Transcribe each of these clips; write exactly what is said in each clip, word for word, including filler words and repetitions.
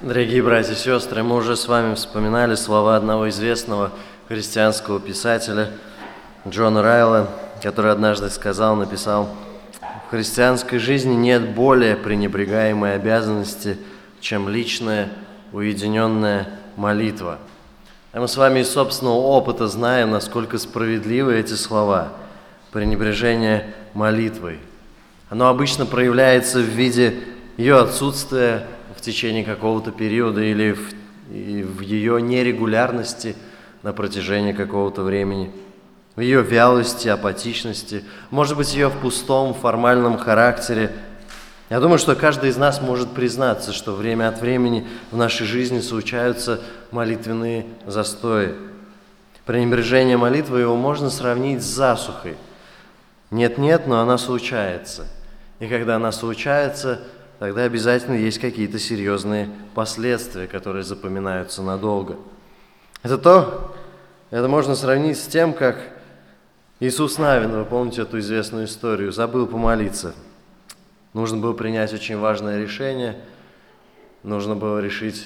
Дорогие братья и сестры, мы уже с вами вспоминали слова одного известного христианского писателя Джона Райла, который однажды сказал, написал: «В христианской жизни нет более пренебрегаемой обязанности, чем личная, уединенная молитва». А мы с вами из собственного опыта знаем, насколько справедливы эти слова. Пренебрежение молитвой. Оно обычно проявляется в виде ее отсутствия в течение какого-то периода или в, в ее нерегулярности на протяжении какого-то времени, в ее вялости, апатичности, может быть, ее в пустом, формальном характере. Я думаю, что каждый из нас может признаться, что время от времени в нашей жизни случаются молитвенные застои. Пренебрежение молитвой его можно сравнить с засухой. Нет-нет, но она случается. И когда она случается, тогда обязательно есть какие-то серьезные последствия, которые запоминаются надолго. Это то, это можно сравнить с тем, как Иисус Навин, вы помните эту известную историю, забыл помолиться. Нужно было принять очень важное решение, нужно было решить,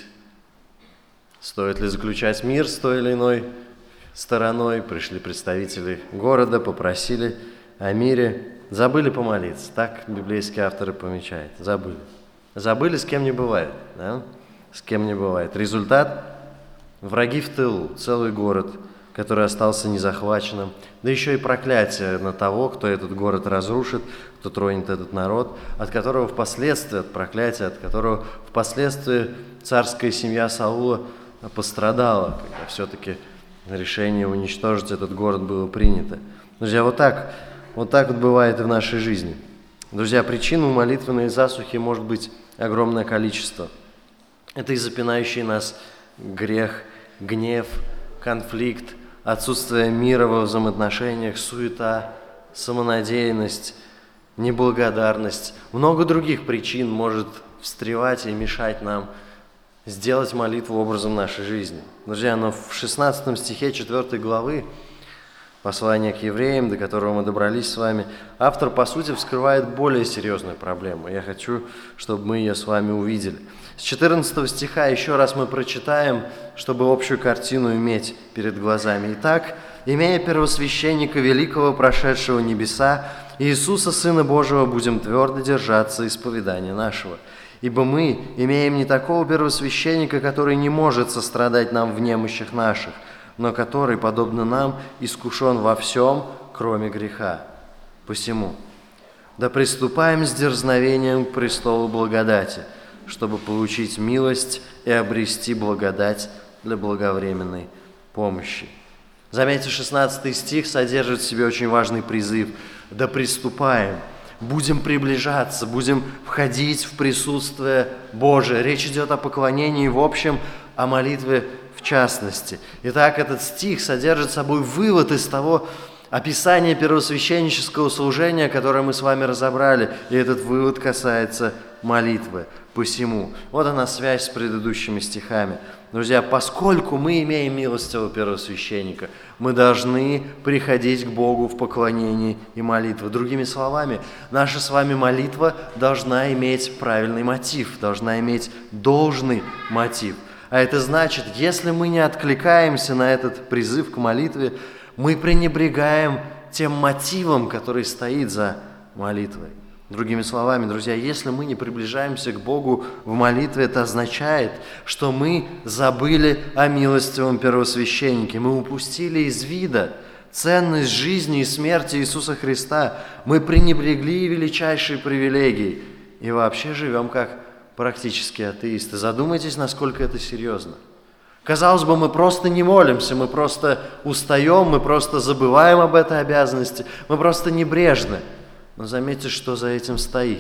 стоит ли заключать мир с той или иной стороной. Пришли представители города, попросили о мире. Забыли помолиться, так библейские авторы помечают, забыли. Забыли, с кем не бывает, да? С кем не бывает. Результат – враги в тылу, целый город, который остался незахваченным, да еще и проклятие на того, кто этот город разрушит, кто тронет этот народ, от которого впоследствии, от проклятия, от которого впоследствии царская семья Саула пострадала, когда все-таки решение уничтожить этот город было принято. Друзья, вот так Вот так вот бывает и в нашей жизни. Друзья, причин у молитвенной засухи может быть огромное количество. Это и запинающий нас грех, гнев, конфликт, отсутствие мира во взаимоотношениях, суета, самонадеянность, неблагодарность. Много других причин может встревать и мешать нам сделать молитву образом нашей жизни. Друзья, но в шестнадцатом стихе четвёртой главы послание к евреям, до которого мы добрались с вами, автор, по сути, вскрывает более серьезную проблему. Я хочу, чтобы мы ее с вами увидели. С четырнадцатого стиха еще раз мы прочитаем, чтобы общую картину иметь перед глазами. «Итак, имея первосвященника великого, прошедшего небеса, Иисуса, Сына Божьего, будем твердо держаться исповедания нашего. Ибо мы имеем не такого первосвященника, который не может сострадать нам в немощах наших, но который, подобно нам, искушен во всем, кроме греха. Посему, да приступаем с дерзновением к престолу благодати, чтобы получить милость и обрести благодать для благовременной помощи». Заметьте, шестнадцатый стих содержит в себе очень важный призыв. Да приступаем, будем приближаться, будем входить в присутствие Божие. Речь идет о поклонении в общем, о молитве в частности. Итак, этот стих содержит собой вывод из того описания первосвященнического служения, которое мы с вами разобрали, и этот вывод касается молитвы. Посему, вот она связь с предыдущими стихами. Друзья, поскольку мы имеем милостивого первосвященника, мы должны приходить к Богу в поклонении и молитве. Другими словами, наша с вами молитва должна иметь правильный мотив, должна иметь должный мотив. А это значит, если мы не откликаемся на этот призыв к молитве, мы пренебрегаем тем мотивом, который стоит за молитвой. Другими словами, друзья, если мы не приближаемся к Богу в молитве, это означает, что мы забыли о милостивом первосвященнике, мы упустили из вида ценность жизни и смерти Иисуса Христа, мы пренебрегли величайшей привилегией и вообще живем как практически атеисты. Задумайтесь, насколько это серьезно. Казалось бы, мы просто не молимся, мы просто устаем, мы просто забываем об этой обязанности, мы просто небрежны. Но заметьте, что за этим стоит.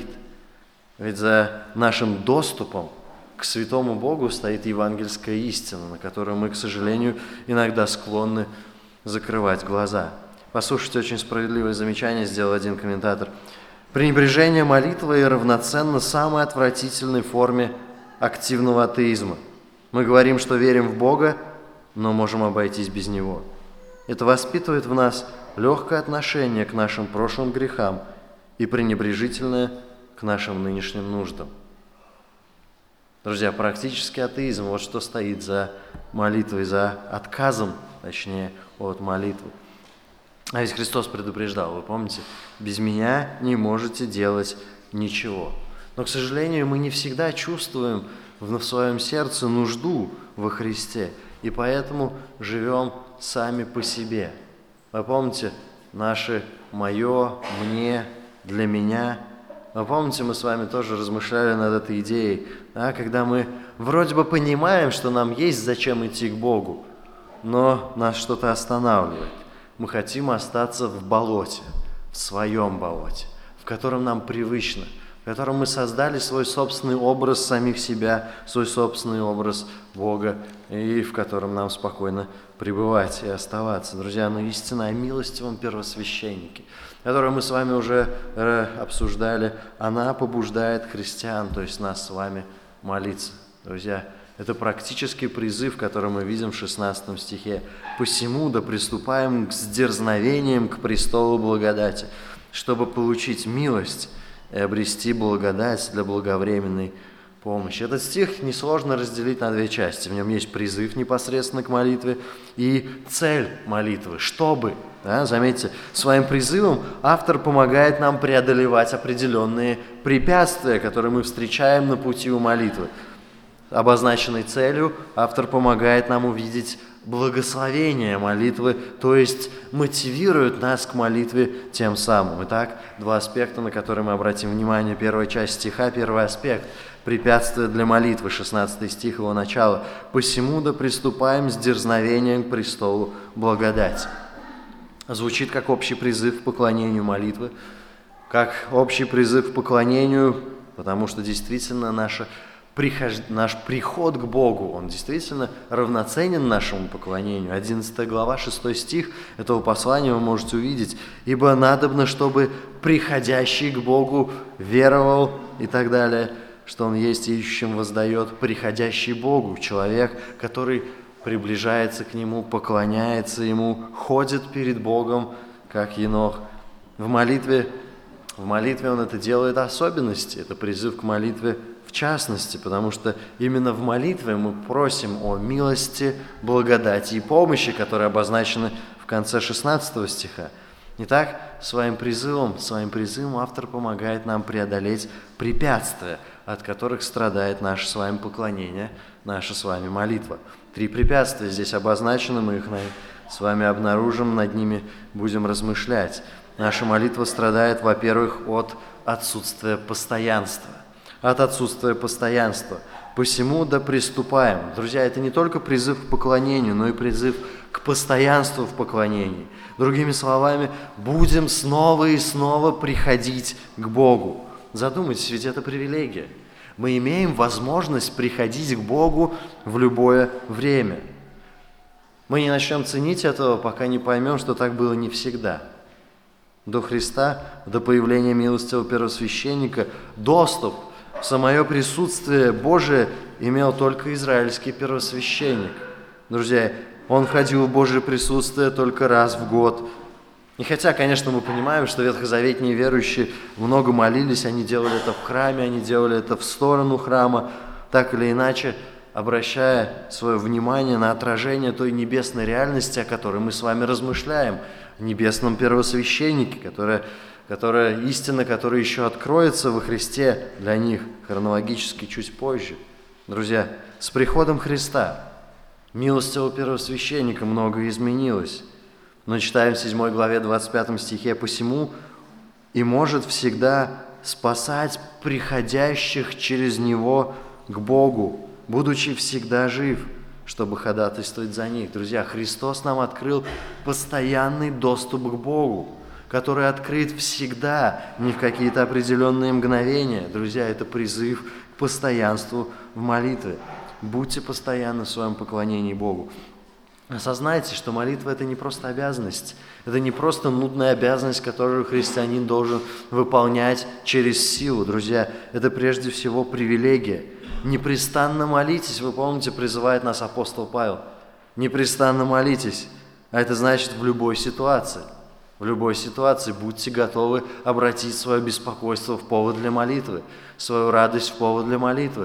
Ведь за нашим доступом к святому Богу стоит евангельская истина, на которую мы, к сожалению, иногда склонны закрывать глаза. Послушайте, очень справедливое замечание сделал один комментатор. Пренебрежение молитвой равноценно самой отвратительной форме активного атеизма. Мы говорим, что верим в Бога, но можем обойтись без Него. Это воспитывает в нас легкое отношение к нашим прошлым грехам и пренебрежительное к нашим нынешним нуждам. Друзья, практический атеизм, вот что стоит за молитвой, за отказом, точнее, от молитвы. А ведь Христос предупреждал, вы помните, без меня не можете делать ничего. Но, к сожалению, мы не всегда чувствуем в своем сердце нужду во Христе, и поэтому живем сами по себе. Вы помните, наше «моё», «мне», «для меня». Вы помните, мы с вами тоже размышляли над этой идеей, да, когда мы вроде бы понимаем, что нам есть зачем идти к Богу, но нас что-то останавливает. Мы хотим остаться в болоте, в своем болоте, в котором нам привычно, в котором мы создали свой собственный образ самих себя, свой собственный образ Бога, и в котором нам спокойно пребывать и оставаться. Друзья, но истина о милостивом первосвященнике, которую мы с вами уже обсуждали, она побуждает христиан, то есть нас с вами, молиться. Друзья, это практический призыв, который мы видим в шестнадцатом стихе. «Посему да приступаем с дерзновением к престолу благодати, чтобы получить милость и обрести благодать для благовременной помощи». Этот стих несложно разделить на две части. В нем есть призыв непосредственно к молитве и цель молитвы, чтобы. Да, заметьте, своим призывом автор помогает нам преодолевать определенные препятствия, которые мы встречаем на пути у молитвы. Обозначенной целью автор помогает нам увидеть благословение молитвы, то есть мотивирует нас к молитве тем самым. Итак, два аспекта, на которые мы обратим внимание. Первая часть стиха, первый аспект – препятствие для молитвы, шестнадцатый стих, его начало. «Посему да приступаем с дерзновением к престолу благодати». Звучит как общий призыв к поклонению молитвы, как общий призыв к поклонению, потому что действительно наша Прихож... наш приход к Богу, он действительно равноценен нашему поклонению. одиннадцатая глава, шестой стих этого послания вы можете увидеть. «Ибо надобно, чтобы приходящий к Богу веровал» и так далее, что он есть ищущим воздает, приходящий Богу, человек, который приближается к Нему, поклоняется Ему, ходит перед Богом, как Енох. В молитве, в молитве он это делает особенности, это призыв к молитве в частности, потому что именно в молитве мы просим о милости, благодати и помощи, которые обозначены в конце шестнадцатого стиха. Итак, своим призывом, своим призывом автор помогает нам преодолеть препятствия, от которых страдает наше с вами поклонение, наша с вами молитва. Три препятствия здесь обозначены, мы их с вами обнаружим, над ними будем размышлять. Наша молитва страдает, во-первых, от отсутствия постоянства. От отсутствия постоянства. «Посему да приступаем». Друзья, это не только призыв к поклонению, но и призыв к постоянству в поклонении. Другими словами, будем снова и снова приходить к Богу. Задумайтесь, ведь это привилегия. Мы имеем возможность приходить к Богу в любое время. Мы не начнем ценить этого, пока не поймем, что так было не всегда. До Христа, до появления милостивого первосвященника, доступ в самое присутствие Божие имел только израильский первосвященник. Друзья, он ходил в Божие присутствие только раз в год. И хотя, конечно, мы понимаем, что ветхозаветные верующие много молились, они делали это в храме, они делали это в сторону храма, так или иначе, обращая свое внимание на отражение той небесной реальности, о которой мы с вами размышляем, в небесном первосвященнике, которая, которая истина, которая еще откроется во Христе для них хронологически чуть позже. Друзья, с приходом Христа, милостивого первосвященника, многое изменилось. Но читаем в седьмой главе двадцать пятом стихе: «Посему и может всегда спасать приходящих через Него к Богу, будучи всегда жив, чтобы ходатайствовать за них». Друзья, Христос нам открыл постоянный доступ к Богу, который открыт всегда, не в какие-то определенные мгновения. Друзья, это призыв к постоянству в молитве. Будьте постоянны в своем поклонении Богу. Осознайте, что молитва – это не просто обязанность, это не просто нудная обязанность, которую христианин должен выполнять через силу. Друзья, это прежде всего привилегия. Непрестанно молитесь, вы помните, призывает нас апостол Павел. Непрестанно молитесь, а это значит в любой ситуации. В любой ситуации будьте готовы обратить свое беспокойство в повод для молитвы, свою радость в повод для молитвы,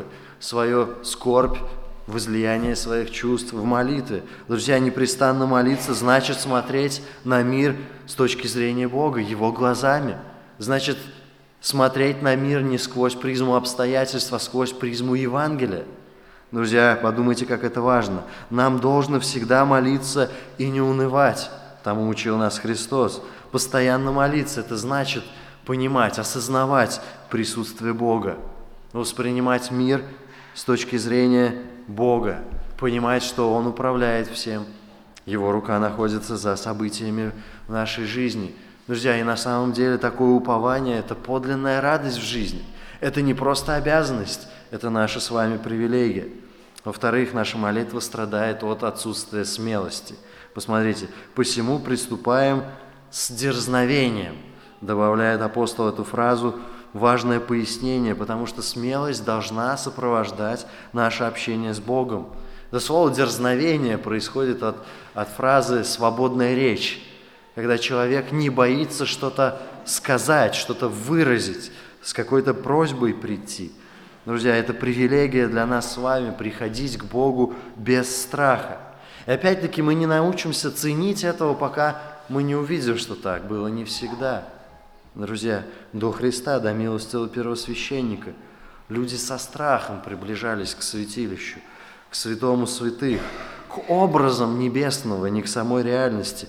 свою скорбь в излиянии своих чувств в молитве. Друзья, непрестанно молиться значит смотреть на мир с точки зрения Бога, Его глазами. Значит, смотреть на мир не сквозь призму обстоятельств, а сквозь призму Евангелия. Друзья, подумайте, как это важно. Нам должно всегда молиться и не унывать. Тому учил нас Христос. Постоянно молиться – это значит понимать, осознавать присутствие Бога, воспринимать мир с точки зрения Бога, понимать, что Он управляет всем. Его рука находится за событиями в нашей жизни. Друзья, и на самом деле такое упование – это подлинная радость в жизни. Это не просто обязанность, это наша с вами привилегия. Во-вторых, наша молитва страдает от отсутствия смелости. Посмотрите, «посему приступаем с дерзновением», добавляет апостол эту фразу, важное пояснение, потому что смелость должна сопровождать наше общение с Богом. Это слово «дерзновение» происходит от, от фразы «свободная речь», когда человек не боится что-то сказать, что-то выразить, с какой-то просьбой прийти. Друзья, это привилегия для нас с вами приходить к Богу без страха. И опять-таки мы не научимся ценить этого, пока мы не увидим, что так было не всегда. Друзья, до Христа, до милостивого первосвященника, люди со страхом приближались к святилищу, к святому святых, к образам небесного, не к самой реальности.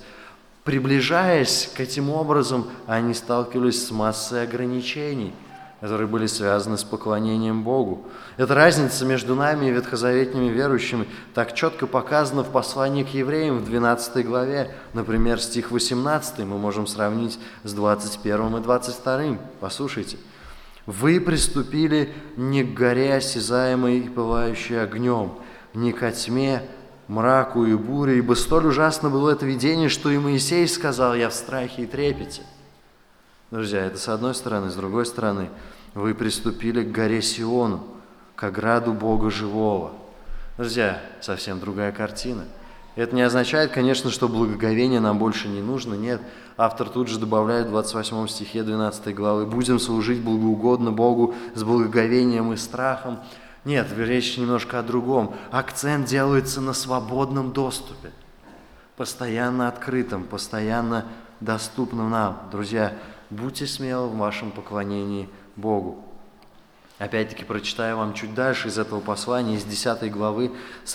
Приближаясь к этим образам, они сталкивались с массой ограничений, которые были связаны с поклонением Богу. Эта разница между нами и ветхозаветными верующими так четко показана в послании к евреям в двенадцатой главе. Например, стих восемнадцатый мы можем сравнить с двадцать первым и двадцать вторым. Послушайте. «Вы приступили не к горе, осязаемой и пылающей огнем, не ко тьме, мраку и буре, ибо столь ужасно было это видение, что и Моисей сказал: я в страхе и трепете». Друзья, это с одной стороны. С другой стороны, вы приступили к горе Сиону, к ограду Бога живого. Друзья, совсем другая картина. Это не означает, конечно, что благоговение нам больше не нужно. Нет, автор тут же добавляет в двадцать восьмом стихе двенадцатой главы: «Будем служить благоугодно Богу с благоговением и страхом». Нет, речь немножко о другом. Акцент делается на свободном доступе, постоянно открытом, постоянно доступном нам. Друзья, будьте смелы в вашем поклонении Богу. Опять-таки прочитаю вам чуть дальше из этого послания, из десятой главы,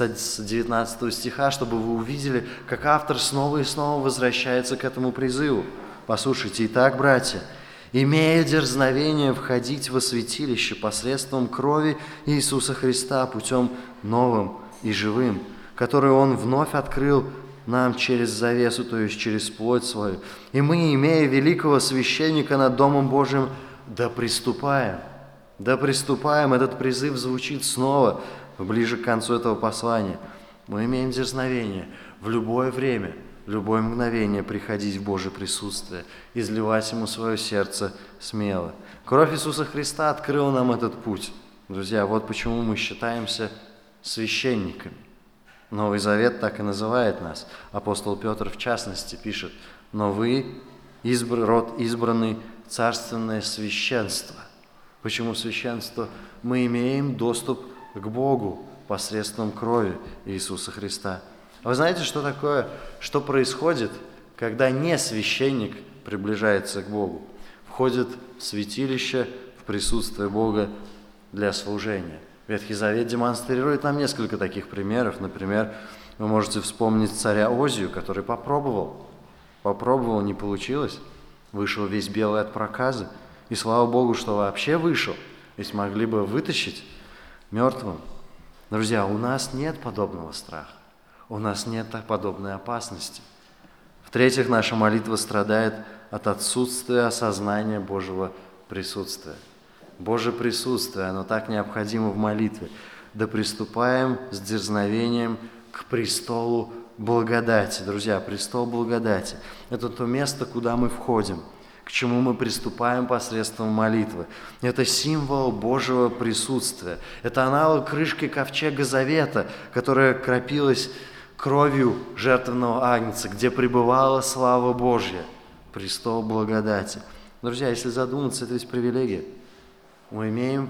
с девятнадцатого стиха, чтобы вы увидели, как автор снова и снова возвращается к этому призыву. Послушайте: «Итак, братья, имея дерзновение входить во святилище посредством крови Иисуса Христа путем новым и живым, который Он вновь открыл нам через завесу, то есть через плоть свою. И мы, имея великого священника над Домом Божиим, да приступаем». Да приступаем, этот призыв звучит снова, ближе к концу этого послания. Мы имеем дерзновение в любое время, в любое мгновение приходить в Божье присутствие, изливать Ему свое сердце смело. Кровь Иисуса Христа открыла нам этот путь. Друзья, вот почему мы считаемся священниками. Новый Завет так и называет нас. Апостол Петр, в частности, пишет: «Но вы, избр, род избранный, царственное священство». Почему священство? Мы имеем доступ к Богу посредством крови Иисуса Христа. А вы знаете, что такое, что происходит, когда не священник приближается к Богу? Входит в святилище, в присутствие Бога для служения. Ветхий Завет демонстрирует нам несколько таких примеров. Например, вы можете вспомнить царя Озию, который попробовал. Попробовал, не получилось. Вышел весь белый от проказы. И слава Богу, что вообще вышел, ведь могли бы вытащить мертвым. Друзья, у нас нет подобного страха, у нас нет подобной опасности. В-третьих, наша молитва страдает от отсутствия осознания Божьего присутствия. Божье присутствие, оно так необходимо в молитве. Да приступаем с дерзновением к престолу благодати. Друзья, престол благодати – это то место, куда мы входим, к чему мы приступаем посредством молитвы. Это символ Божьего присутствия. Это аналог крышки ковчега Завета, которая кропилась кровью жертвенного агнца, где пребывала слава Божья, престол благодати. Друзья, если задуматься, это ведь привилегия. Мы имеем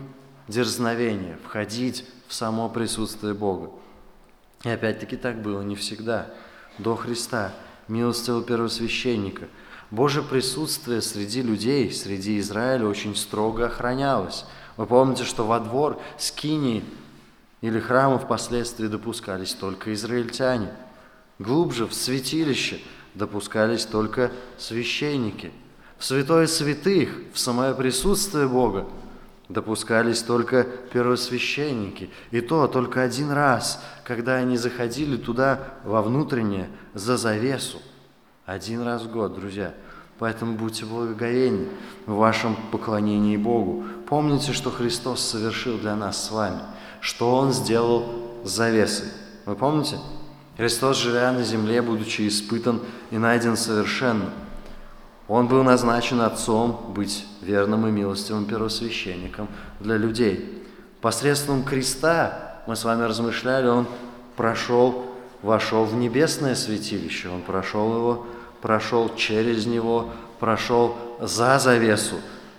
дерзновение входить в само присутствие Бога. И опять-таки так было не всегда. До Христа, милостивого первосвященника, Божье присутствие среди людей, среди Израиля очень строго охранялось. Вы помните, что во двор скинии или храма впоследствии допускались только израильтяне. Глубже, в святилище, допускались только священники. В святое святых, в самое присутствие Бога, допускались только первосвященники. И то только один раз, когда они заходили туда, во внутреннее, за завесу. Один раз в год, друзья. Поэтому будьте благоговейны в вашем поклонении Богу. Помните, что Христос совершил для нас с вами, что Он сделал с завесой. Вы помните? Христос, живя на земле, будучи испытан и найден совершенным, Он был назначен Отцом быть верным и милостивым первосвященником для людей. Посредством креста, мы с вами размышляли, Он прошел, вошел в небесное святилище, Он прошел его, прошел через него, прошел за завесу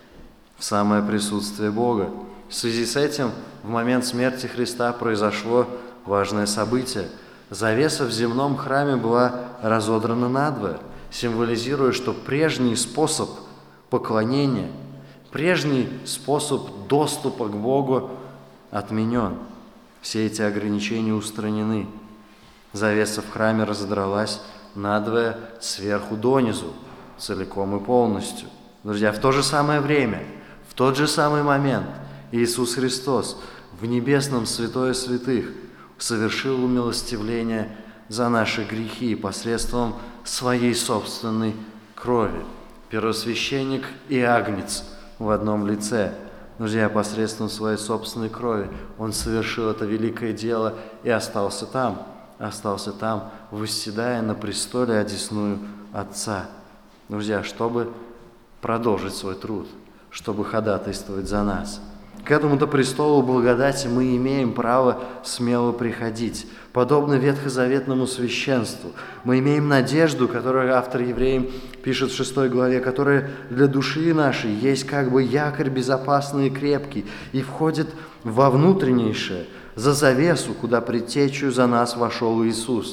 в самое присутствие Бога. В связи с этим в момент смерти Христа произошло важное событие. Завеса в земном храме была разодрана надвое, символизируя, что прежний способ поклонения, прежний способ доступа к Богу отменен. Все эти ограничения устранены. Завеса в храме разодралась надвое сверху донизу, целиком и полностью. Друзья, в то же самое время, в тот же самый момент Иисус Христос в небесном святое святых совершил умилостивление за наши грехи посредством своей собственной крови. Первосвященник и агнец в одном лице. Друзья, посредством своей собственной крови Он совершил это великое дело и остался там, остался там, восседая на престоле одесную Отца. Друзья, чтобы продолжить свой труд, чтобы ходатайствовать за нас. К этому-то престолу благодати мы имеем право смело приходить. Подобно ветхозаветному священству, мы имеем надежду, которую автор Евреям пишет в шестой главе, которая для души нашей есть как бы якорь безопасный и крепкий, и входит во внутреннейшее, за завесу, куда предтечью за нас вошел Иисус.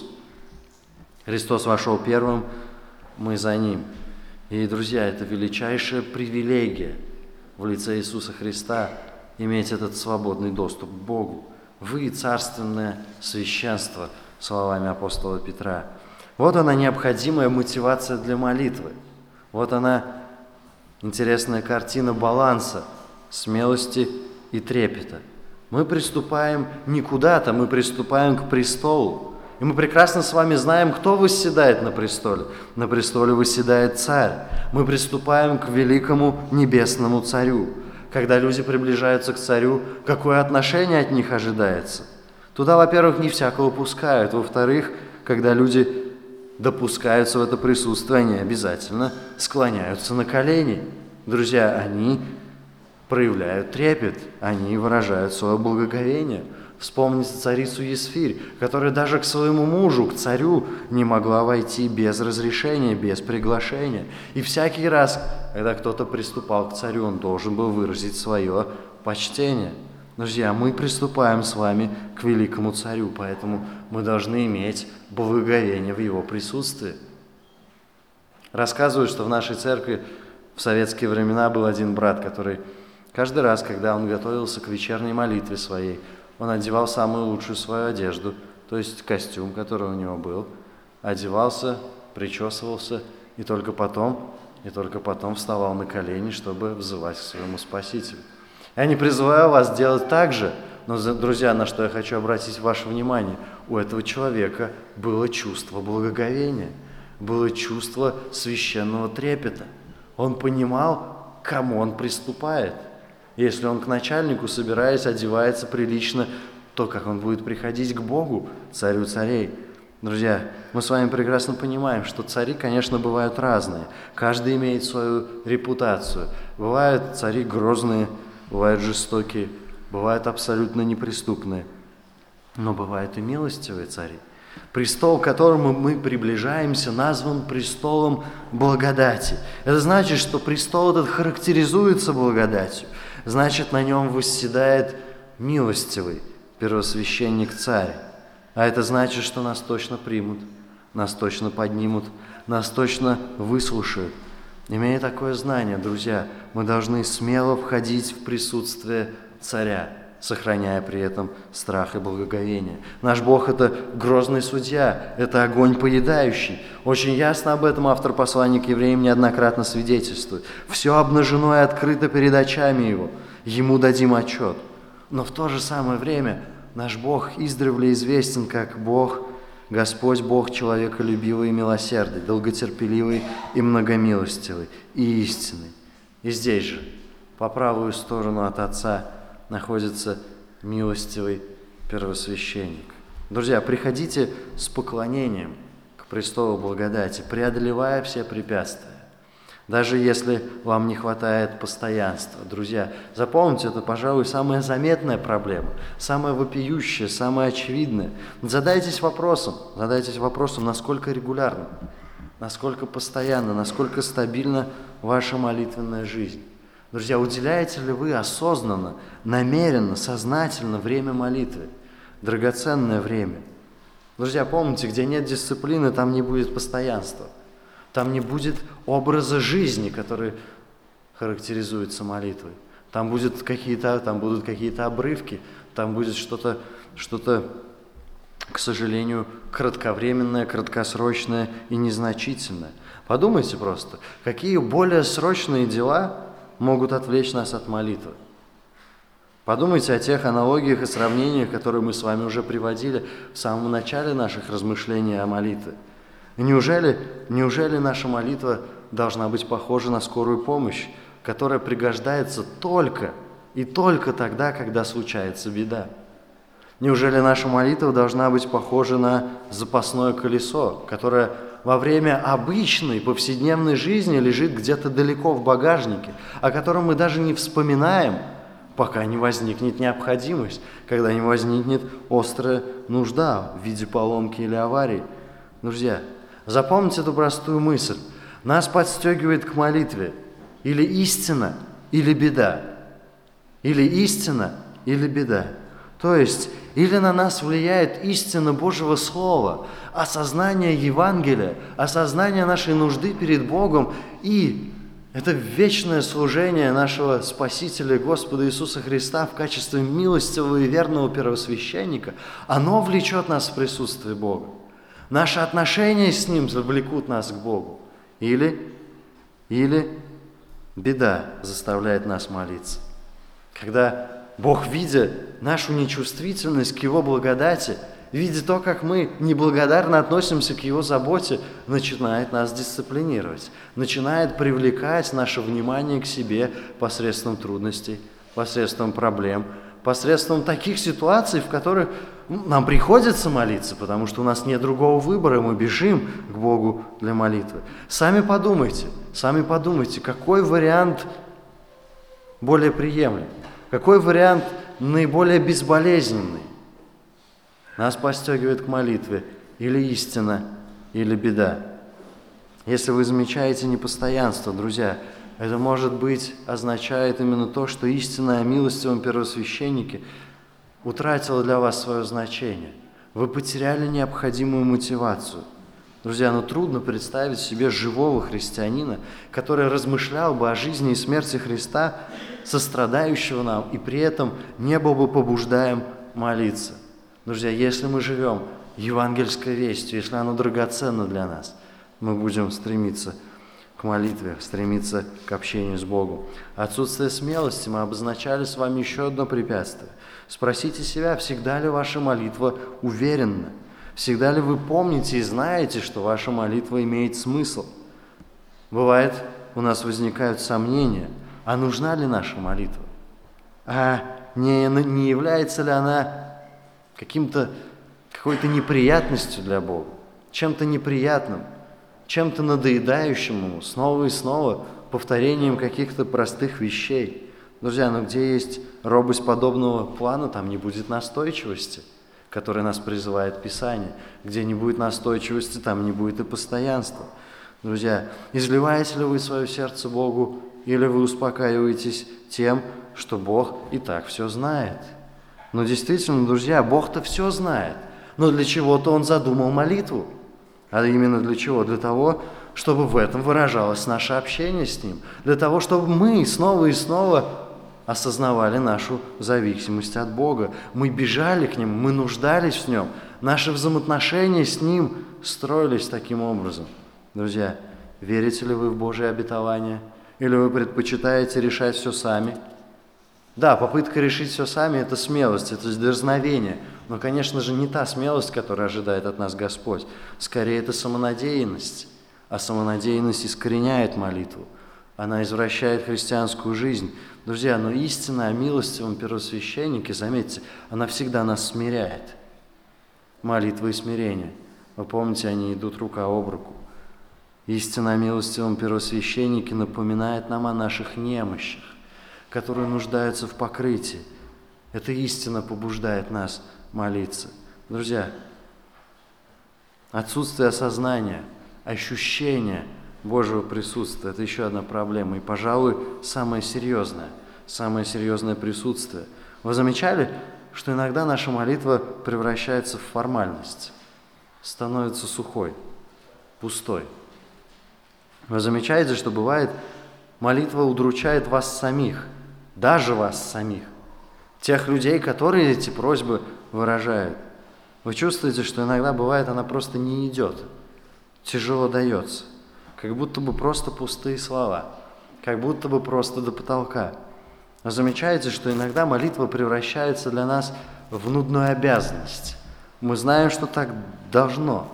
Христос вошел первым, мы за Ним. И, друзья, это величайшая привилегия в лице Иисуса Христа иметь этот свободный доступ к Богу. Вы царственное священство, словами апостола Петра. Вот она необходимая мотивация для молитвы. Вот она интересная картина баланса, смелости и трепета. Мы приступаем не куда-то, мы приступаем к престолу. И мы прекрасно с вами знаем, кто восседает на престоле. На престоле восседает Царь. Мы приступаем к великому небесному Царю. Когда люди приближаются к Царю, какое отношение от них ожидается? Туда, во-первых, не всякого пускают. Во-вторых, когда люди допускаются в это присутствие, они обязательно склоняются на колени. Друзья, они проявляют трепет, они выражают свое благоговение. Вспомните царицу Есфирь, которая даже к своему мужу, к царю, не могла войти без разрешения, без приглашения. И всякий раз, когда кто-то приступал к царю, он должен был выразить свое почтение. Друзья, мы приступаем с вами к великому царю, поэтому мы должны иметь благоговение в его присутствии. Рассказывают, что в нашей церкви в советские времена был один брат, который каждый раз, когда он готовился к вечерней молитве своей, он одевал самую лучшую свою одежду, то есть костюм, который у него был, одевался, причесывался и только потом, и только потом вставал на колени, чтобы взывать к своему Спасителю. Я не призываю вас делать так же, но, друзья, на что я хочу обратить ваше внимание, у этого человека было чувство благоговения, было чувство священного трепета. Он понимал, к кому он приступает. Если он к начальнику, собираясь, одевается прилично, то как он будет приходить к Богу, царю царей? Друзья, мы с вами прекрасно понимаем, что цари, конечно, бывают разные. Каждый имеет свою репутацию. Бывают цари грозные, бывают жестокие, бывают абсолютно неприступные. Но бывают и милостивые цари. Престол, к которому мы приближаемся, назван престолом благодати. Это значит, что престол этот характеризуется благодатью. значит, на нем восседает милостивый первосвященник-царь. А это значит, что нас точно примут, нас точно поднимут, нас точно выслушают. Имея такое знание, друзья, мы должны смело входить в присутствие царя, сохраняя при этом страх и благоговение. Наш Бог – это грозный судья, это огонь поедающий. Очень ясно об этом автор послания к евреям неоднократно свидетельствует. Все обнажено и открыто перед очами Его, Ему дадим отчет. Но в то же самое время наш Бог издревле известен как Бог, Господь Бог человеколюбивый и милосердный, долготерпеливый и многомилостивый, и истинный. И здесь же, по правую сторону от Отца, находится милостивый первосвященник. Друзья, приходите с поклонением к престолу благодати, преодолевая все препятствия. Даже если вам не хватает постоянства. Друзья, запомните, это, пожалуй, самая заметная проблема, самая вопиющая, самая очевидная. Задайтесь вопросом, задайтесь вопросом, насколько регулярно, насколько постоянно, насколько стабильна ваша молитвенная жизнь. Друзья, уделяете ли вы осознанно, намеренно, сознательно время молитвы? Драгоценное время. Друзья, помните, где нет дисциплины, там не будет постоянства. Там не будет образа жизни, который характеризуется молитвой. Там, будет какие-то, там будут какие-то обрывки, там будет что-то, что-то, к сожалению, кратковременное, краткосрочное и незначительное. Подумайте просто, какие более срочные дела могут отвлечь нас от молитвы. Подумайте о тех аналогиях и сравнениях, которые мы с вами уже приводили в самом начале наших размышлений о молитве. Неужели, неужели наша молитва должна быть похожа на скорую помощь, которая пригождается только и только тогда, когда случается беда? Неужели наша молитва должна быть похожа на запасное колесо, которое во время обычной повседневной жизни лежит где-то далеко в багажнике, о котором мы даже не вспоминаем, пока не возникнет необходимость, когда не возникнет острая нужда в виде поломки или аварии? Друзья, запомните эту простую мысль. Нас подстегивает к молитве или истина, или беда. Или истина, или беда. То есть, или на нас влияет истина Божьего Слова, осознание Евангелия, осознание нашей нужды перед Богом, и это вечное служение нашего Спасителя Господа Иисуса Христа в качестве милостивого и верного первосвященника, оно влечет нас в присутствие Бога. Наши отношения с Ним завлекут нас к Богу. Или, или беда заставляет нас молиться. Когда Бог, видя нашу нечувствительность к Его благодати, видя то, как мы неблагодарно относимся к Его заботе, начинает нас дисциплинировать, начинает привлекать наше внимание к себе посредством трудностей, посредством проблем, посредством таких ситуаций, в которых нам приходится молиться, потому что у нас нет другого выбора, и мы бежим к Богу для молитвы. Сами подумайте, сами подумайте, какой вариант более приемлем, какой вариант наиболее безболезненный. Нас подстегивает к молитве или истина, или беда. Если вы замечаете непостоянство, друзья, это, может быть, означает именно то, что истина о милостивом первосвященнике утратила для вас свое значение. Вы потеряли необходимую мотивацию. Друзья, ну трудно представить себе живого христианина, который размышлял бы о жизни и смерти Христа, сострадающего нам, и при этом не был бы побуждаем молиться. Друзья, если мы живем евангельской вестью, если оно драгоценно для нас, мы будем стремиться к молитве, стремиться к общению с Богом. Отсутствие смелости мы обозначали с вами еще одно препятствие. Спросите себя, всегда ли ваша молитва уверенна? Всегда ли вы помните и знаете, что ваша молитва имеет смысл? Бывает, у нас возникают сомнения, а нужна ли наша молитва? А не, не является ли она каким-то, какой-то неприятностью для Бога, чем-то неприятным, чем-то надоедающим Ему, снова и снова повторением каких-то простых вещей. Друзья, ну где есть робость подобного плана, там не будет настойчивости, которой нас призывает Писание. Где не будет настойчивости, там не будет и постоянства. Друзья, изливаете ли вы свое сердце Богу или вы успокаиваетесь тем, что Бог и так все знает? Но действительно, друзья, Бог-то все знает, но для чего-то Он задумал молитву. А именно для чего? Для того, чтобы в этом выражалось наше общение с Ним, для того, чтобы мы снова и снова осознавали нашу зависимость от Бога. Мы бежали к Нему, мы нуждались в Нем, наши взаимоотношения с Ним строились таким образом. Друзья, верите ли вы в Божие обетование? Или вы предпочитаете решать все сами? Да, попытка решить все сами – это смелость, это дерзновение. Но, конечно же, не та смелость, которую ожидает от нас Господь. Скорее, это самонадеянность. А самонадеянность искореняет молитву. Она извращает христианскую жизнь. Друзья, но истина о милостивом первосвященнике, заметьте, она всегда нас смиряет. Молитва и смирение. Вы помните, они идут рука об руку. Истина о милостивом первосвященнике напоминает нам о наших немощах, которые нуждаются в покрытии. Эта истина побуждает нас молиться. Друзья, отсутствие осознания, ощущения Божьего присутствия – это еще одна проблема. И, пожалуй, самое серьезное, самое серьезное присутствие. Вы замечали, что иногда наша молитва превращается в формальность, становится сухой, пустой? Вы замечаете, что бывает, молитва удручает вас самих, даже вас самих, тех людей, которые эти просьбы выражают. Вы чувствуете, что иногда бывает, она просто не идет, тяжело дается, как будто бы просто пустые слова, как будто бы просто до потолка. Вы замечаете, что иногда молитва превращается для нас в нудную обязанность. Мы знаем, что так должно,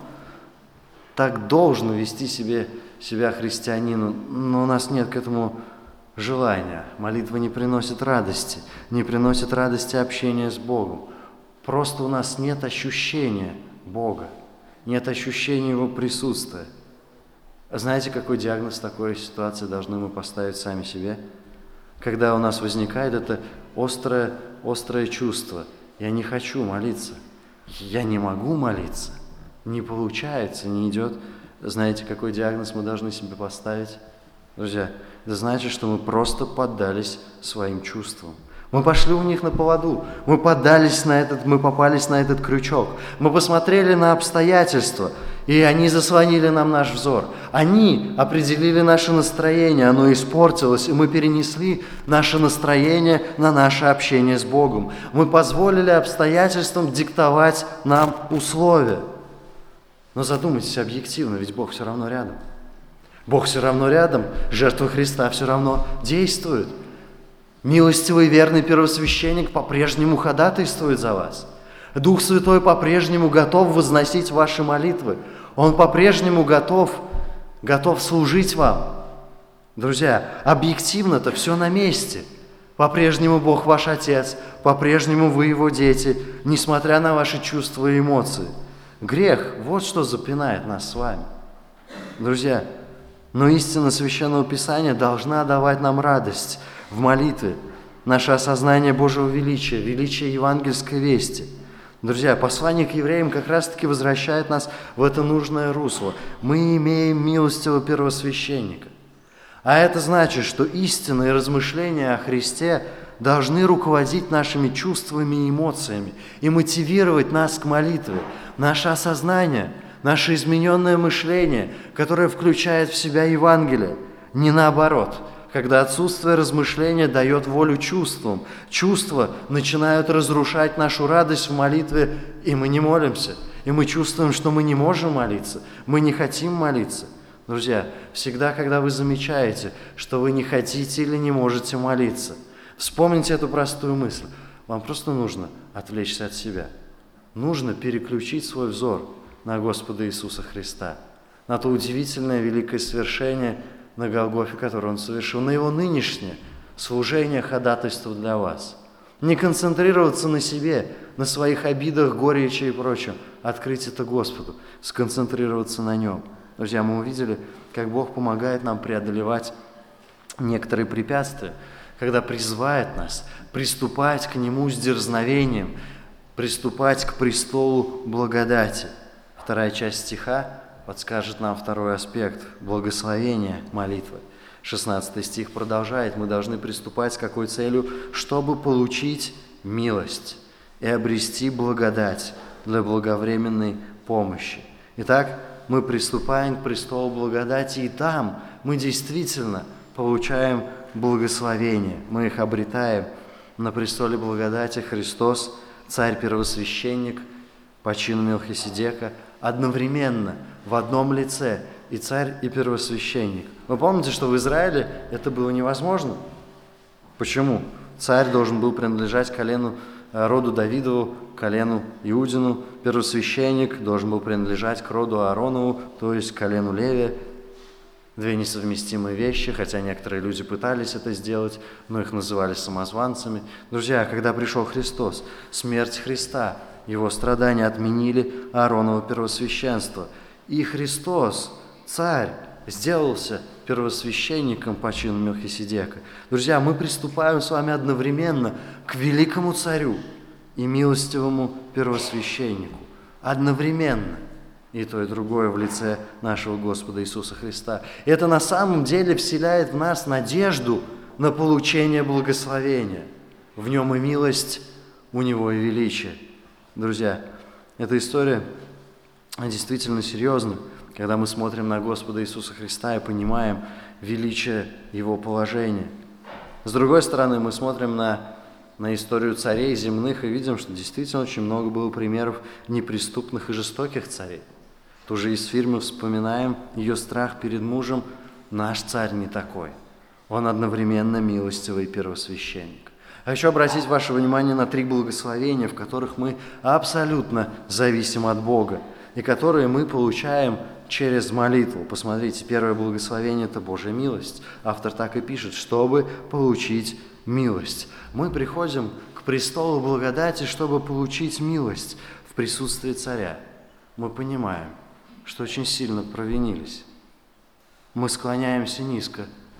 так должно вести себе, себя христианину, но у нас нет к этому желания. Молитва не приносит радости, не приносит радости общения с Богом. Просто у нас нет ощущения Бога, нет ощущения Его присутствия. Знаете, какой диагноз в такой ситуации должны мы поставить сами себе? Когда у нас возникает это острое, острое чувство. Я не хочу молиться, я не могу молиться, не получается, не идет. Знаете, какой диагноз мы должны себе поставить? Друзья, это значит, что мы просто поддались своим чувствам. Мы пошли у них на поводу, мы поддались на этот, мы попались на этот крючок. Мы посмотрели на обстоятельства, и они заслонили нам наш взор. Они определили наше настроение, оно испортилось, и мы перенесли наше настроение на наше общение с Богом. Мы позволили обстоятельствам диктовать нам условия. Но задумайтесь объективно, ведь Бог все равно рядом. Бог все равно рядом, жертва Христа все равно действует. Милостивый и верный первосвященник по-прежнему ходатайствует за вас. Дух Святой по-прежнему готов возносить ваши молитвы. Он по-прежнему готов, готов служить вам. Друзья, объективно-то все на месте. По-прежнему Бог ваш Отец, по-прежнему вы Его дети, несмотря на ваши чувства и эмоции. Грех – вот что запинает нас с вами. Друзья, но истина Священного Писания должна давать нам радость в молитве, наше осознание Божьего величия, величия евангельской вести. Друзья, послание к евреям как раз-таки возвращает нас в это нужное русло. Мы имеем милостивого первосвященника. А это значит, что истина и размышления о Христе должны руководить нашими чувствами и эмоциями и мотивировать нас к молитве. Наше осознание, наше измененное мышление, которое включает в себя Евангелие, не наоборот. Когда отсутствие размышления дает волю чувствам, чувства начинают разрушать нашу радость в молитве, и мы не молимся. И мы чувствуем, что мы не можем молиться, мы не хотим молиться. Друзья, всегда, когда вы замечаете, что вы не хотите или не можете молиться, вспомните эту простую мысль. Вам просто нужно отвлечься от себя. Нужно переключить свой взор на Господа Иисуса Христа, на то удивительное великое свершение на Голгофе, которое Он совершил, на Его нынешнее служение ходатайства для вас. Не концентрироваться на себе, на своих обидах, горечи и прочем. Открыть это Господу, сконцентрироваться на Нем. Друзья, мы увидели, как Бог помогает нам преодолевать некоторые препятствия, когда призывает нас приступать к Нему с дерзновением, приступать к престолу благодати. Вторая часть стиха подскажет нам второй аспект благословения молитвы. шестнадцатый стих продолжает: мы должны приступать с какой целью? Чтобы получить милость и обрести благодать для благовременной помощи. Итак, мы приступаем к престолу благодати, и там мы действительно получаем благословения, мы их обретаем. На престоле благодати Христос, царь-первосвященник по чину Мелхиседека, одновременно в одном лице и царь, и первосвященник. Вы помните, что в Израиле это было невозможно? Почему? Царь должен был принадлежать колену, роду Давидову, колену Иудину, первосвященник должен был принадлежать к роду Ааронову, то есть к колену Левия. Две несовместимые вещи, хотя некоторые люди пытались это сделать, но их называли самозванцами. Друзья, когда пришел Христос, смерть Христа, Его страдания отменили Аароново первосвященство. И Христос, Царь, сделался первосвященником по чину Мелхиседека. Друзья, мы приступаем с вами одновременно к великому Царю и милостивому первосвященнику. Одновременно. И то, и другое в лице нашего Господа Иисуса Христа. И это на самом деле вселяет в нас надежду на получение благословения. В нем и милость, у него и величие. Друзья, эта история действительно серьезна, когда мы смотрим на Господа Иисуса Христа и понимаем величие Его положения. С другой стороны, мы смотрим на, на историю царей земных и видим, что действительно очень много было примеров неприступных и жестоких царей. Ту же Есфирь мы вспоминаем, ее страх перед мужем. Наш царь не такой. Он одновременно милостивый первосвященник. А еще обратить ваше внимание на три благословения, в которых мы абсолютно зависим от Бога, и которые мы получаем через молитву. Посмотрите, первое благословение – это Божья милость. Автор так и пишет: чтобы получить милость. Мы приходим к престолу благодати, чтобы получить милость в присутствии царя. Мы понимаем, что очень сильно провинились. Мы склоняемся низко,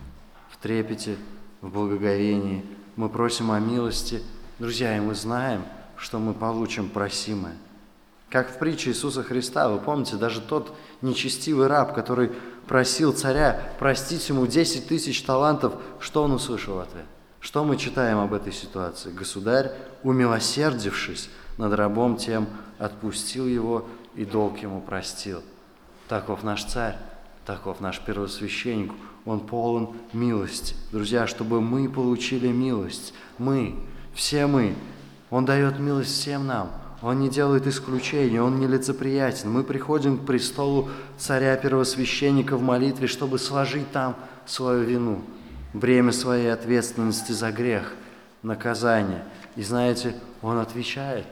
в трепете, в благоговении. Мы просим о милости. Друзья, и мы знаем, что мы получим просимое. Как в притче Иисуса Христа, вы помните, даже тот нечестивый раб, который просил царя простить ему десять тысяч талантов, что он услышал в ответ? Что мы читаем об этой ситуации? Государь, умилосердившись над рабом тем, отпустил его и долг ему простил. Таков наш царь, таков наш первосвященник, он полон милости. Друзья, чтобы мы получили милость, мы, все мы, он дает милость всем нам, он не делает исключения, он нелицеприятен. Мы приходим к престолу царя-первосвященника в молитве, чтобы сложить там свою вину, бремя своей ответственности за грех, наказание. И знаете, он отвечает.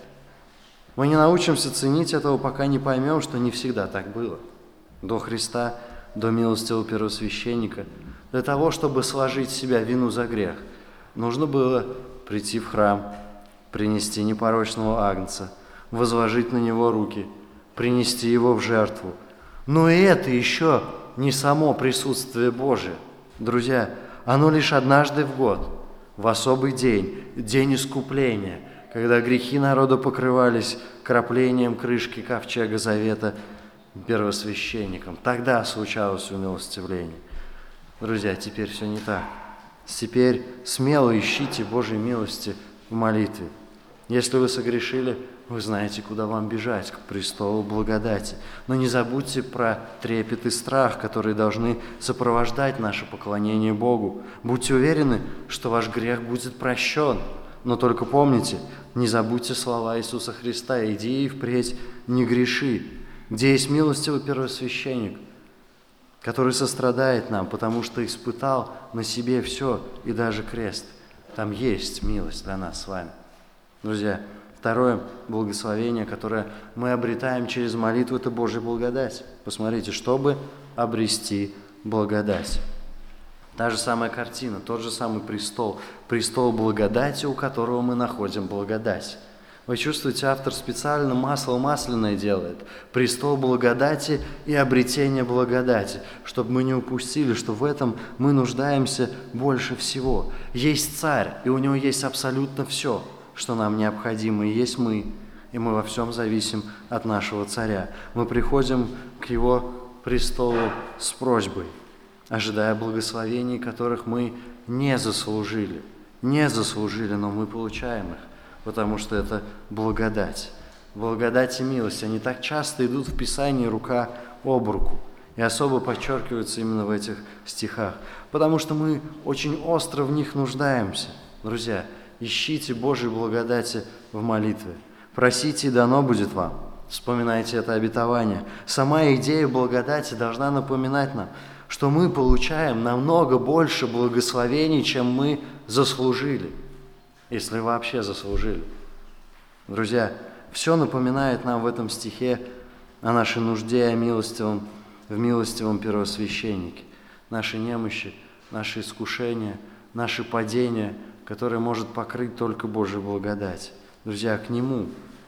Мы не научимся ценить этого, пока не поймем, что не всегда так было. До Христа, до милостивого первосвященника, для того, чтобы сложить с себя вину за грех, нужно было прийти в храм, принести непорочного агнца, возложить на него руки, принести его в жертву. Но и это еще не само присутствие Божие. Друзья, оно лишь однажды в год, в особый день, день искупления, когда грехи народа покрывались краплением крышки ковчега завета первосвященником. Тогда случалось умилостивление. Друзья, теперь все не так. Теперь смело ищите Божьей милости в молитве. Если вы согрешили, вы знаете, куда вам бежать, к престолу благодати. Но не забудьте про трепет и страх, которые должны сопровождать наше поклонение Богу. Будьте уверены, что ваш грех будет прощен. Но только помните, не забудьте слова Иисуса Христа: «Иди и впредь не греши». Где есть милостивый первосвященник, который сострадает нам, потому что испытал на себе все и даже крест. Там есть милость для нас с вами. Друзья, второе благословение, которое мы обретаем через молитву, это Божья благодать. Посмотрите, чтобы обрести благодать. Та же самая картина, тот же самый престол, престол благодати, у которого мы находим благодать. Вы чувствуете, автор специально масло масляное делает. Престол благодати и обретение благодати, чтобы мы не упустили, что в этом мы нуждаемся больше всего. Есть царь, и у него есть абсолютно все, что нам необходимо, и есть мы, и мы во всем зависим от нашего царя. Мы приходим к его престолу с просьбой ожидая благословений, которых мы не заслужили. Не заслужили, но мы получаем их, потому что это благодать. Благодать и милость, они так часто идут в Писании рука об руку. И особо подчеркиваются именно в этих стихах, потому что мы очень остро в них нуждаемся. Друзья, ищите Божьей благодати в молитве. Просите, и дано будет вам. Вспоминайте это обетование. Сама идея благодати должна напоминать нам, что мы получаем намного больше благословений, чем мы заслужили, если вообще заслужили. Друзья, все напоминает нам в этом стихе о нашей нужде о милостивом, в милостивом первосвященнике. Наши немощи, наши искушения, наши падения, которые может покрыть только Божья благодать. Друзья, к Нему,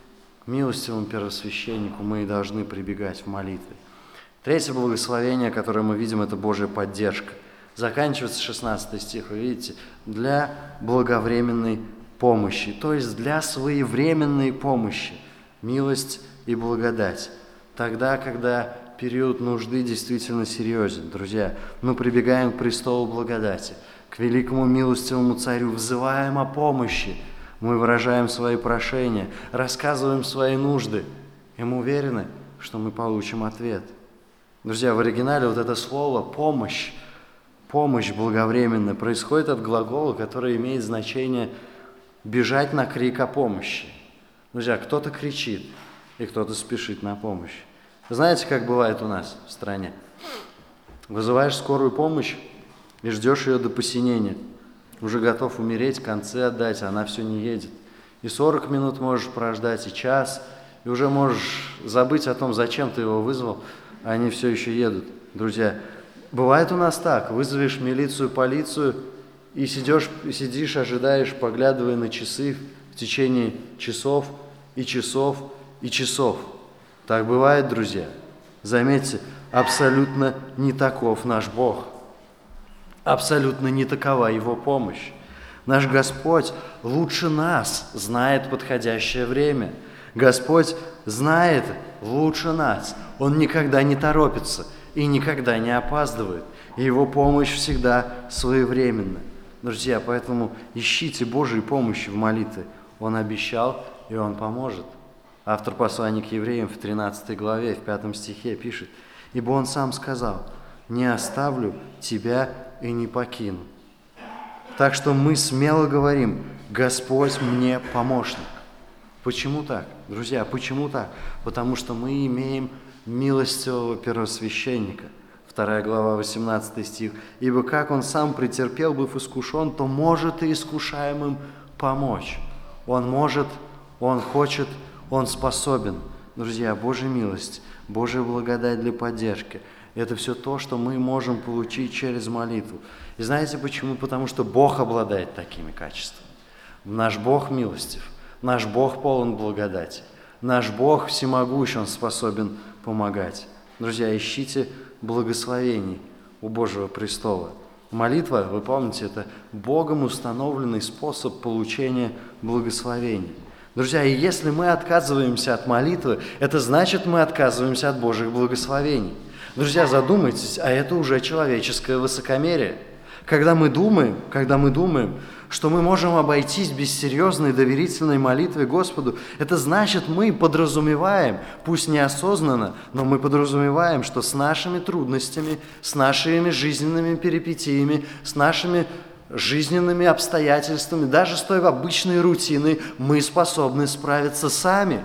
к милостивому первосвященнику мы и должны прибегать в молитве. Третье благословение, которое мы видим, это Божья поддержка. Заканчивается шестнадцатый стих, вы видите, для благовременной помощи, то есть для своевременной помощи, милость и благодать. Тогда, когда период нужды действительно серьезен, друзья, мы прибегаем к престолу благодати, к великому милостивому царю, взываем о помощи, мы выражаем свои прошения, рассказываем свои нужды, и мы уверены, что мы получим ответ. Друзья, в оригинале вот это слово «помощь», помощь благовременная происходит от глагола, который имеет значение «бежать на крик о помощи». Друзья, кто-то кричит, и кто-то спешит на помощь. Знаете, как бывает у нас в стране? Вызываешь скорую помощь и ждешь ее до посинения. Уже готов умереть, концы отдать, а она все не едет. И сорок минут можешь прождать, и час, и уже можешь забыть о том, зачем ты его вызвал, а они все еще едут. Друзья, бывает у нас так, вызовешь милицию, полицию, и сидишь, сидишь, ожидаешь, поглядывая на часы в течение часов и часов и часов. Так бывает, друзья. Заметьте, абсолютно не таков наш Бог. Абсолютно не такова Его помощь. Наш Господь лучше нас знает подходящее время. Господь знает лучше нас. Он никогда не торопится и никогда не опаздывает. И Его помощь всегда своевременна. Друзья, поэтому ищите Божьей помощи в молитве. Он обещал, и Он поможет. Автор послания к евреям в тринадцатой главе, в пятом стихе пишет: «Ибо Он сам сказал: не оставлю тебя и не покину». Так что мы смело говорим: Господь мне помощник. Почему так? Друзья, почему так? Потому что мы имеем милостивого первосвященника. Вторая глава, восемнадцатый стих. «Ибо как Он сам претерпел, быв искушен, то может и искушаемым помочь». Он может, Он хочет, Он способен. Друзья, Божья милость, Божья благодать для поддержки – это все то, что мы можем получить через молитву. И знаете почему? Потому что Бог обладает такими качествами. Наш Бог милостив, наш Бог полон благодати, наш Бог всемогущ, Он способен помогать. Друзья, ищите благословений у Божьего престола. Молитва, вы помните, это Богом установленный способ получения благословений. Друзья, и если мы отказываемся от молитвы, это значит, мы отказываемся от Божьих благословений. Друзья, задумайтесь, а это уже человеческое высокомерие. Когда мы думаем, когда мы думаем, что мы можем обойтись без серьезной доверительной молитвы Господу, это значит, мы подразумеваем, пусть неосознанно, но мы подразумеваем, что с нашими трудностями, с нашими жизненными перипетиями, с нашими жизненными обстоятельствами, даже с той обычной рутиной, мы способны справиться сами.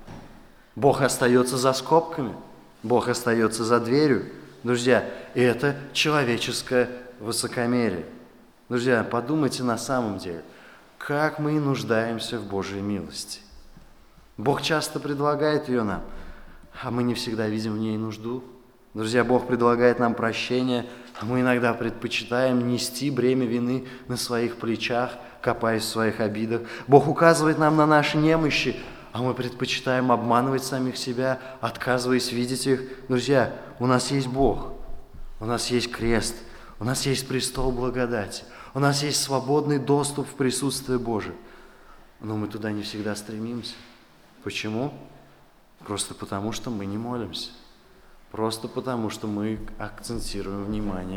Бог остается за скобками, Бог остается за дверью. Друзья, и это человеческое высокомерие. Друзья, подумайте на самом деле, как мы нуждаемся в Божьей милости. Бог часто предлагает ее нам, а мы не всегда видим в ней нужду. Друзья, Бог предлагает нам прощение, а мы иногда предпочитаем нести бремя вины на своих плечах, копаясь в своих обидах. Бог указывает нам на наши немощи, а мы предпочитаем обманывать самих себя, отказываясь видеть их. Друзья, у нас есть Бог, у нас есть крест, у нас есть престол благодати, у нас есть свободный доступ в присутствие Божие. Но мы туда не всегда стремимся. Почему? Просто потому, что мы не молимся. Просто потому, что мы акцентируем внимание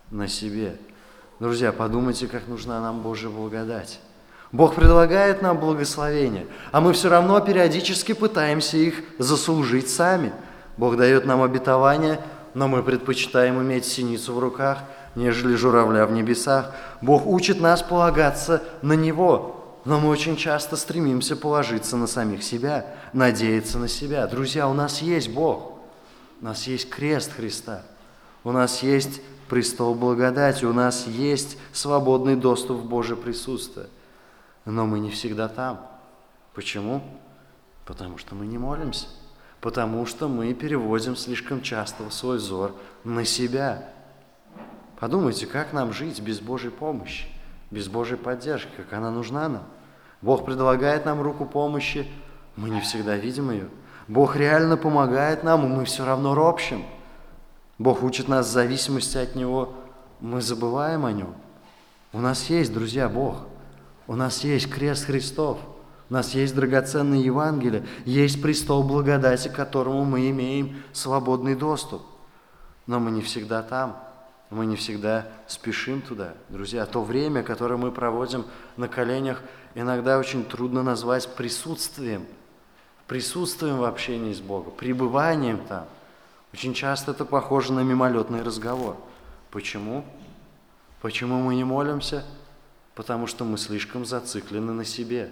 на себе. Друзья, подумайте, как нужна нам Божья благодать. Бог предлагает нам благословения, а мы все равно периодически пытаемся их заслужить сами. Бог дает нам обетование, но мы предпочитаем иметь синицу в руках, нежели журавля в небесах. Бог учит нас полагаться на Него, но мы очень часто стремимся положиться на самих себя, надеяться на себя. Друзья, у нас есть Бог, у нас есть крест Христа, у нас есть престол благодати, у нас есть свободный доступ в Божье присутствие. Но мы не всегда там. Почему? Потому что мы не молимся. Потому что мы переводим слишком часто свой взор на себя. Подумайте, как нам жить без Божьей помощи, без Божьей поддержки, как она нужна нам. Бог предлагает нам руку помощи, мы не всегда видим ее. Бог реально помогает нам, и мы все равно ропщем. Бог учит нас в зависимости от Него, мы забываем о Нем. У нас есть, друзья, Бог. У нас есть крест Христов, у нас есть драгоценное Евангелие, есть престол благодати, к которому мы имеем свободный доступ. Но мы не всегда там, мы не всегда спешим туда. Друзья, то время, которое мы проводим на коленях, иногда очень трудно назвать присутствием, присутствием в общении с Богом, пребыванием там. Очень часто это похоже на мимолетный разговор. Почему? Почему мы не молимся? Потому что мы слишком зациклены на себе.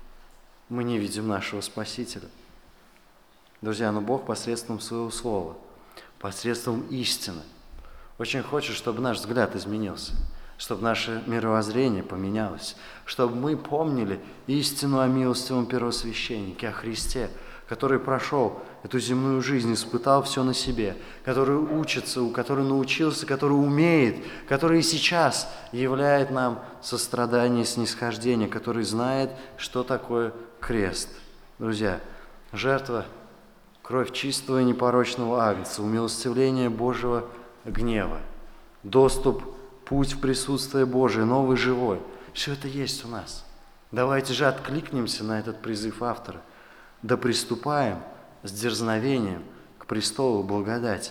Мы не видим нашего Спасителя. Друзья, но Бог посредством своего слова, посредством истины, очень хочет, чтобы наш взгляд изменился, чтобы наше мировоззрение поменялось, чтобы мы помнили истину о милостивом первосвященнике, о Христе, который прошел эту земную жизнь, испытал все на себе, который учится, который научился, который умеет, который и сейчас являет нам сострадание и снисхождение, который знает, что такое крест. Друзья, жертва, кровь чистого и непорочного агнца, умилостивление Божьего гнева, доступ, путь в присутствие Божие, новый живой, все это есть у нас. Давайте же откликнемся на этот призыв автора. Да приступаем с дерзновением к престолу благодати.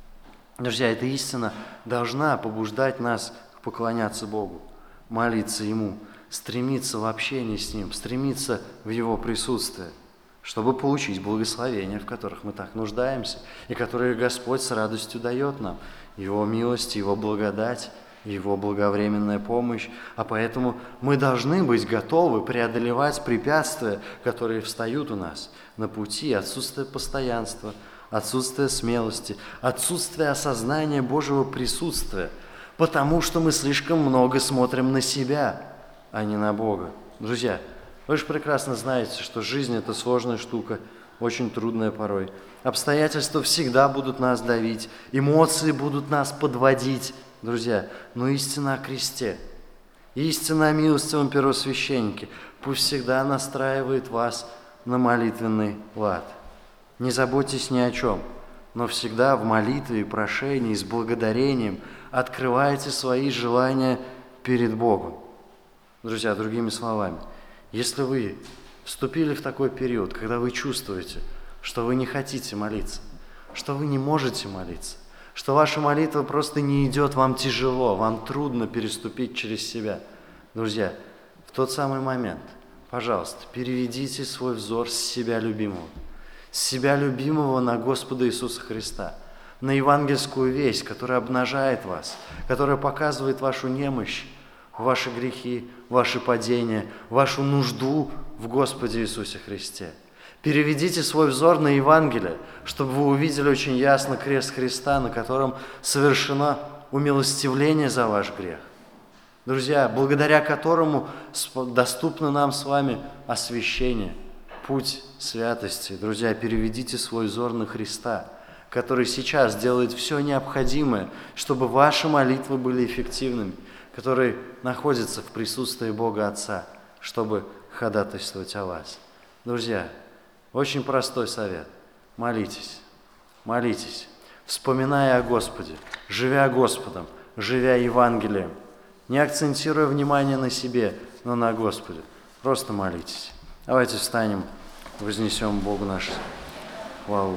Друзья, эта истина должна побуждать нас поклоняться Богу, молиться Ему, стремиться в общении с Ним, стремиться в Его присутствие, чтобы получить благословения, в которых мы так нуждаемся, и которые Господь с радостью дает нам, Его милость, Его благодать, Его благовременная помощь, а поэтому мы должны быть готовы преодолевать препятствия, которые встают у нас на пути, отсутствие постоянства, отсутствие смелости, отсутствие осознания Божьего присутствия, потому что мы слишком много смотрим на себя, а не на Бога. Друзья, вы же прекрасно знаете, что жизнь – это сложная штука, очень трудная порой. Обстоятельства всегда будут нас давить, эмоции будут нас подводить. Друзья, но истина о кресте, истина о милостивом первосвященнике пусть всегда настраивает вас на молитвенный лад. Не заботьтесь ни о чем, но всегда в молитве и прошении с благодарением открывайте свои желания перед Богом. Друзья, другими словами, если вы вступили в такой период, когда вы чувствуете, что вы не хотите молиться, что вы не можете молиться, что ваша молитва просто не идет, вам тяжело, вам трудно переступить через себя. Друзья, в тот самый момент, пожалуйста, переведите свой взор с себя любимого, с себя любимого на Господа Иисуса Христа, на евангельскую весть, которая обнажает вас, которая показывает вашу немощь, ваши грехи, ваши падения, вашу нужду в Господе Иисусе Христе. Переведите свой взор на Евангелие, чтобы вы увидели очень ясно крест Христа, на котором совершено умилостивление за ваш грех. Друзья, благодаря которому доступно нам с вами освящение, путь святости. Друзья, переведите свой взор на Христа, который сейчас делает все необходимое, чтобы ваши молитвы были эффективными, который находится в присутствии Бога Отца, чтобы ходатайствовать о вас. Друзья, очень простой совет. Молитесь, молитесь, вспоминая о Господе, живя Господом, живя Евангелием, не акцентируя внимание на себе, но на Господе. Просто молитесь. Давайте встанем, вознесем Богу нашу хвалу.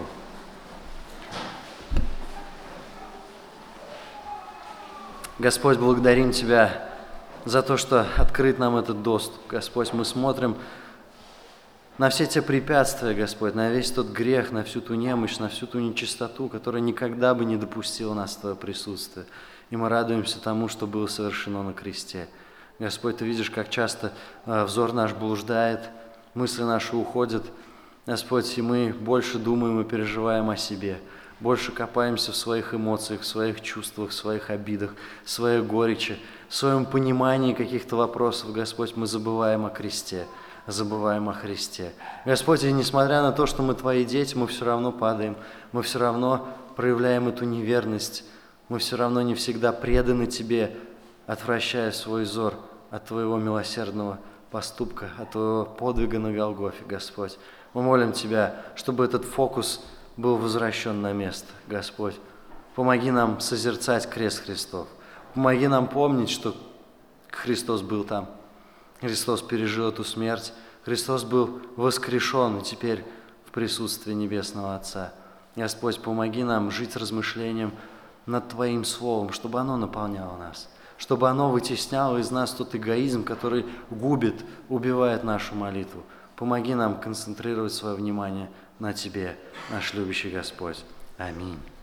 Господь, благодарим Тебя за то, что открыт нам этот доступ. Господь, мы смотрим на все те препятствия, Господь, на весь тот грех, на всю ту немощь, на всю ту нечистоту, которая никогда бы не допустила нас в Твое присутствие. И мы радуемся тому, что было совершено на кресте. Господь, Ты видишь, как часто э, взор наш блуждает, мысли наши уходят. Господь, и мы больше думаем и переживаем о себе, больше копаемся в своих эмоциях, в своих чувствах, в своих обидах, в своей горечи, в своем понимании каких-то вопросов. Господь, мы забываем о кресте, забываем о Христе. Господь, и несмотря на то, что мы Твои дети, мы все равно падаем, мы все равно проявляем эту неверность, мы все равно не всегда преданы Тебе, отвращая свой взор от Твоего милосердного поступка, от Твоего подвига на Голгофе, Господь. Мы молим Тебя, чтобы этот фокус был возвращен на место, Господь. Помоги нам созерцать крест Христов. Помоги нам помнить, что Христос был там. Христос пережил эту смерть. Христос был воскрешен и теперь в присутствии Небесного Отца. Господь, помоги нам жить размышлением над Твоим Словом, чтобы оно наполняло нас, чтобы оно вытесняло из нас тот эгоизм, который губит, убивает нашу молитву. Помоги нам концентрировать свое внимание на Тебе, наш любящий Господь. Аминь.